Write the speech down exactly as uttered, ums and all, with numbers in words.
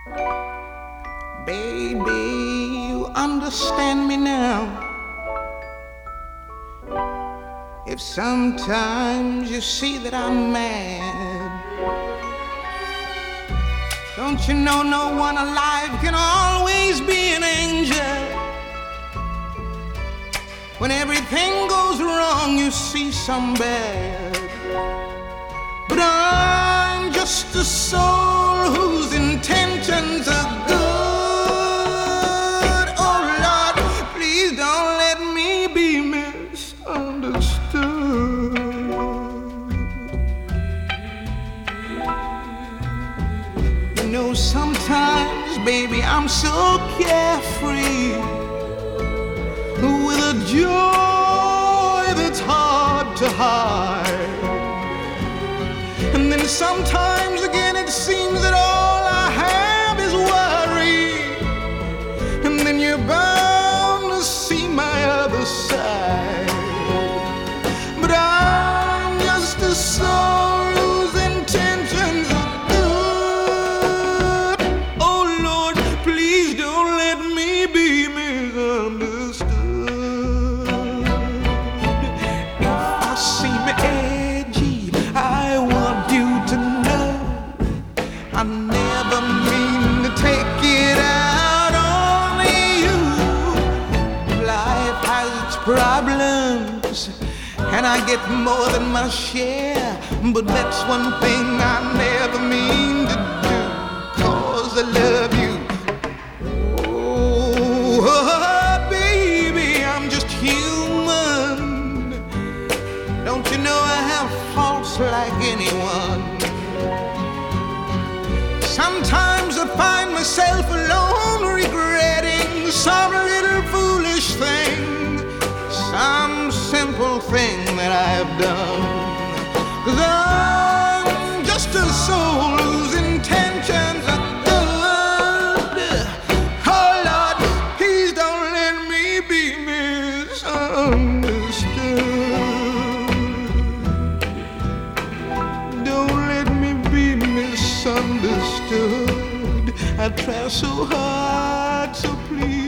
Baby, you understand me now. If sometimes you see that I'm mad, don't you know no one alive can always be an angel? When everything goes wrong, you see some bad. But I'm just a soul whose intentions are good. Oh Lord, please don't let me be misunderstood. You know, sometimes, baby, I'm so carefree, with a joy that's hard to hide. And then sometimes again it seems that all I have is worry. And then you're bound to see my other side. But I'm just a soul whose intentions are good. Oh Lord, please don't let me be misunderstood. If I seem edgy, I want you to know I never mean to take it out on you. Life has its problems, and I get more than my share. But that's one thing I never mean to do, 'cause I love you. Oh, baby, I'm just human. Don't you know I have faults like anyone? Sometimes I find myself alone, regretting some little foolish thing, some simple thing that I've done. 'Cause I'm just a soul whose intentions are good. Oh Lord, please don't let me be misunderstood. Don't let me be misunderstood. I try so hard, so please